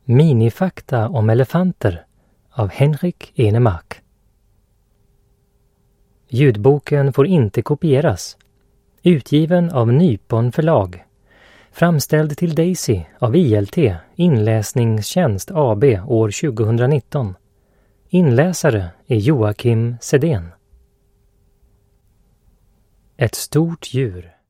Minifakta om elefanter av Henrik Enemark. Ljudboken får inte kopieras. Utgiven av Nypon förlag. Framställd till Daisy av ILT, Inläsningstjänst AB år 2019. Inläsare är Joakim Sedén. Ett stort djur.